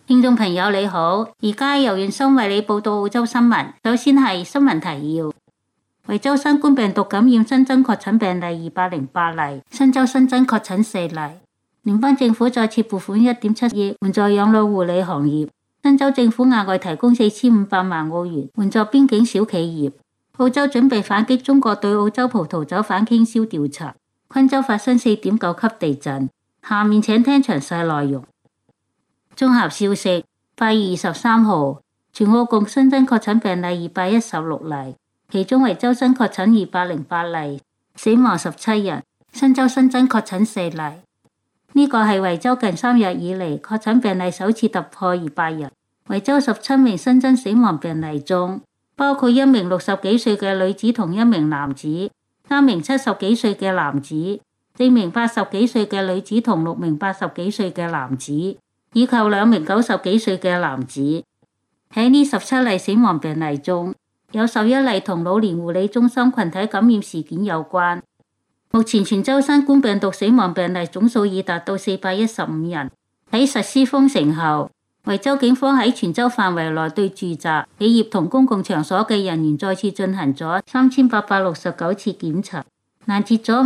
聽眾朋友你好，而家由袁生為你報道澳洲新聞。首先係新聞提要：維州新冠病毒感染新增確診病例208例，新州新增確診4例。聯邦政府再次撥款1.7億援助養老護理行業。新州政府額外提供4500萬澳元援助邊境小企業。澳洲準備反擊中國對澳洲葡萄酒反傾銷調查。昆州發生4.9級地震。下面請聽詳細內容。綜合消息：8月23號，全澳共新增確診病例216例，其中維州新確診208例，死亡17人。新州新增確診4例。呢個係維州近3日以嚟確診病例首次突破200人。維州17名新增死亡病例中，包括1名60幾歲嘅女子同1名男子，3名70幾歲嘅男子，4名80幾歲嘅女子同6名80幾歲嘅男子，以及2名90幾歲嘅男子。喺呢17例死亡病例中，有11例同老年護理中心群體感染事件有關。目前全州新冠病毒死亡病例總數已達到415人。喺實施封城後，維州警方喺全州範圍內對住宅、企業同公共場所嘅人員再次進行咗3869次檢查，攔截咗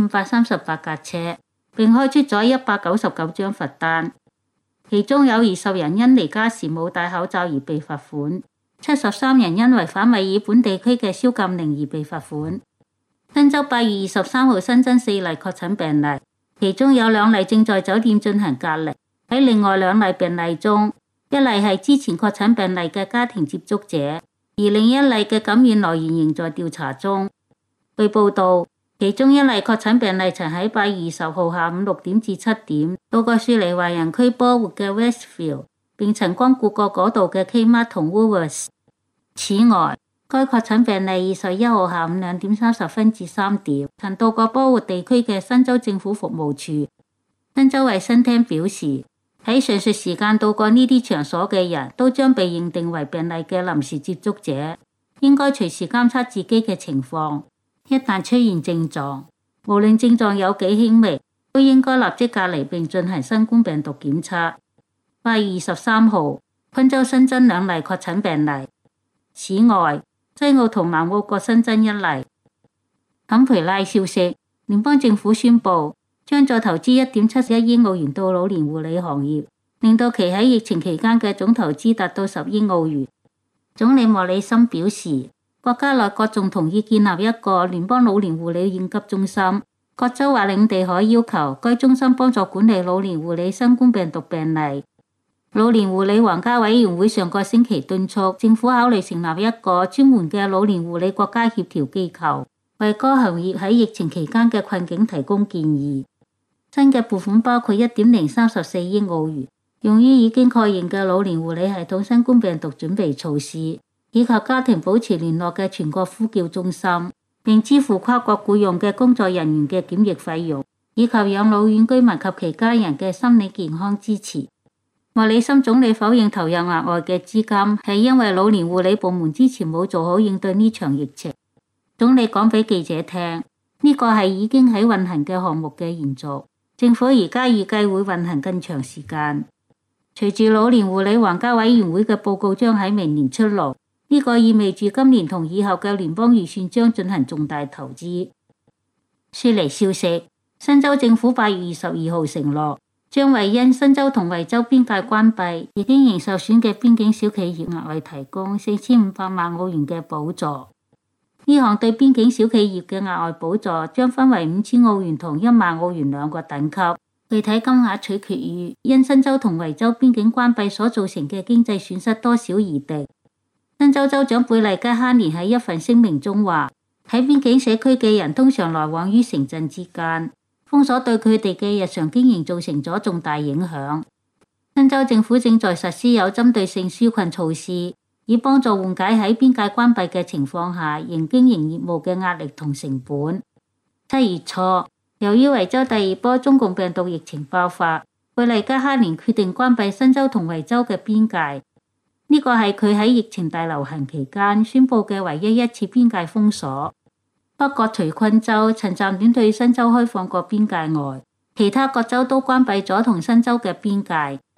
5538架車，並開出咗199張罰單。其中有20人因離家時冇戴口罩而被罰款，73人因違反墨爾本地區嘅宵禁令而被罰款。新州8月23號新增4例確診病例，其中有2例正在酒店進行隔離。喺另外2例病例中，一例係之前確診病例嘅家庭接觸者，而另一例嘅感染來源仍在調查中。據報道，其中一例確診病例曾喺8月20號下午6點至7點到過雪梨華人區波活嘅 Westfield， 並曾光顧過嗰度嘅 Kmart 同 Woolworths。此外，該確診病例21號下午2點30分至3點曾到過波活地區嘅新州政府服務處。新州衛生廳表示，喺上述時間到過呢啲場所嘅人都將被認定為病例嘅臨時接觸者，應該隨時監測自己嘅情況。一旦出現症狀，無論症狀有幾輕微，都應該立即隔離並進行新冠病毒檢測。8月23號，昆州新增2例確診病例。此外，西澳同南澳各新增1例。坎培拉消息，聯邦政府宣布將再投資1.71億澳元到老年護理行業，令到其喺疫情期間嘅總投資達到10億澳元。總理莫里森表示，國家內閣仲同意建立一個聯邦老年護理應急中心，各州或領地可要求該中心幫助管理老年護理新冠病毒病例。老年護理皇家委員會上個星期敦促政府考慮成立一個專門嘅老年護理國家協調機構，為該行業喺疫情期間嘅困境提供建議。新嘅撥款包括1.034億澳元，用於已經確認嘅老年護理系統新冠病毒準備措施，以及家庭保持聯絡嘅全國呼叫中心，並支付跨國僱用嘅工作人員嘅檢疫費用，以及養老院居民及其家人嘅心理健康支持。莫里森總理否認投入額外嘅資金係因為老年護理部門之前冇做好應對呢場疫情。總理講俾記者聽，呢個係已經喺運行嘅項目嘅延續，政府而家預計會運行更長時間。隨住老年護理皇家委員會嘅報告將喺明年出爐，呢個意味住今年同以後嘅聯邦預算將進行重大投資。雪梨消息，新州政府8月22號承諾，將為因新州同維州邊界關閉而經營受損嘅邊境小企業額外提供4500萬澳元嘅補助。呢項對邊境小企業嘅額外補助將分為5000澳元同1萬澳元2個等級，具體金額取決於因新州同維州邊境關閉所造成嘅經濟損失多少而定。新州州長貝利加哈年喺一份聲明中話，喺邊境社區嘅人通常來往於城鎮之間，封鎖對佢哋嘅日常經營造成咗重大影響。新州政府正在實施有針對性紓困措施，以幫助緩解喺邊界關閉嘅情況下仍經營業務嘅壓力同成本。7月初，由於維州第2波中共病毒疫情爆發，貝利加哈年決定關閉新州同維州嘅邊界。呢個係佢喺疫情大流行期間宣布嘅唯一一次邊界封鎖。不過除昆州曾暫短對新州開放過邊界外，其他各州都關閉咗同新州嘅邊界。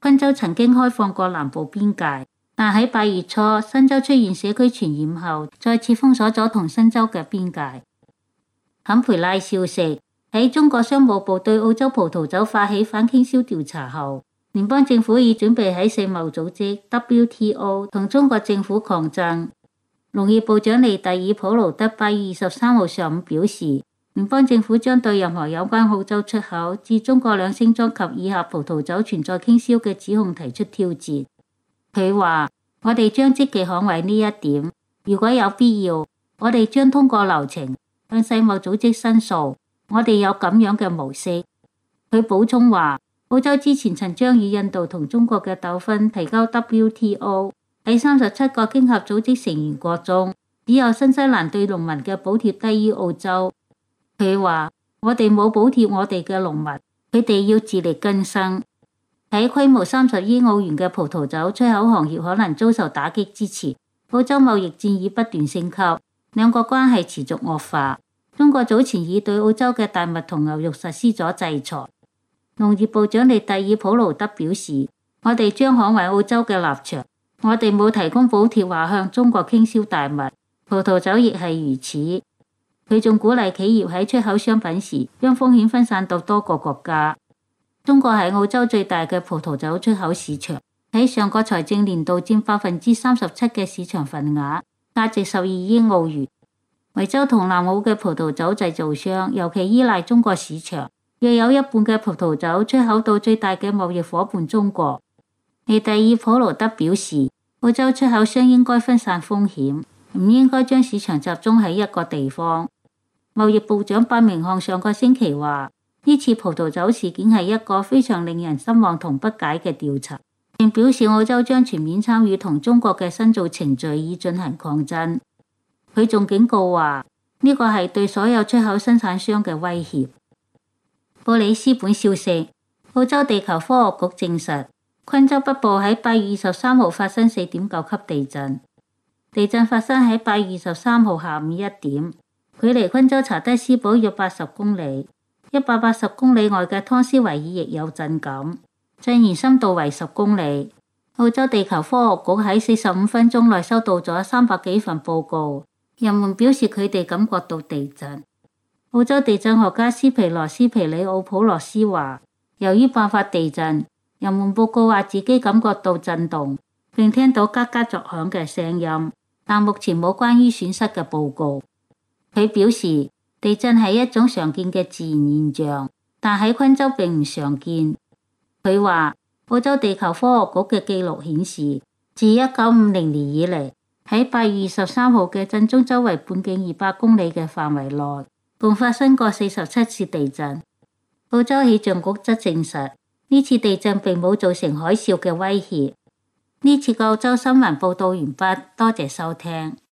昆州曾經開放過南部邊界，但喺8月初新州出現社區傳染後，再次封鎖咗同新州嘅邊界。坎培拉消息，喺中國商務部對澳洲葡萄酒發起反傾銷調查後，聯邦政府已準備喺世貿組織 WTO 同中國政府抗爭。農業部長利蒂爾普勞德8月23號上午表示，聯邦政府將對任何有關澳洲出口至中國兩星裝及以下葡萄酒存在傾銷嘅指控提出挑戰。佢話：我哋將積極捍衛呢一點，如果有必要，我哋將通過流程向世貿組織申訴。我哋有咁樣嘅模式。佢補充話，澳洲之前曾將與印度同中國嘅糾紛提交 WTO。喺37個經合組織成員國中，只有新西蘭對農民嘅補貼低於澳洲。佢話：我哋冇補貼我哋嘅農民，佢哋要自力更生。喺規模30億澳元嘅葡萄酒出口行業可能遭受打擊之前，澳洲貿易戰已不斷升級，兩國關係持續惡化。中國早前已對澳洲嘅大麥同牛肉實施咗制裁。農業部長利蒂爾普勞德表示：我哋將捍衛澳洲嘅立場。我哋冇提供補貼或向中國傾銷大麥，葡萄酒亦係如此。佢仲鼓勵企業喺出口商品時，將風險分散到多個國家。中國係澳洲最大嘅葡萄酒出口市場，喺上個財政年度佔37%嘅市場份額，價值12億澳元。維州同南澳嘅葡萄酒製造商尤其依賴中國市場，約有一半嘅葡萄酒出口到最大嘅貿易夥伴中國。利蒂爾普勞德表示，澳洲出口商應該分散風險，唔應該將市場集中喺一個地方。貿易部長白明漢上個星期話，呢次葡萄酒事件係一個非常令人失望同不解嘅調查，並表示澳洲將全面參與同中國嘅申訴程序以進行抗爭。佢仲警告話，呢個係對所有出口生產商嘅威脅。布里斯本消息，澳洲地球科學局證實，昆州北部喺8月23號發生4.9級地震。地震發生喺8月23號下午1點，距離昆州查德斯堡約80公里。180公里外嘅湯斯維爾亦有震感，震源深度為10公里。澳洲地球科學局喺45分鐘內收到咗300幾份報告，人們表示佢哋感覺到地震。澳洲地震學家斯皮羅斯皮里奧普洛斯話，由於爆發地震，人們報告話自己感覺到震動，並聽到嘎嘎作響嘅聲音，但目前冇關於損失嘅報告。佢表示，地震係一種常見嘅自然現象，但喺昆州並唔常見。佢話，澳洲地球科學局嘅記錄顯示，自1950年以嚟，喺8月23號嘅震中周圍半徑200公里嘅範圍內，共發生過47次地震。澳洲氣象局則證實，呢次地震並冇造成海嘯嘅威脅。呢次澳洲新聞報道完畢，多謝收聽。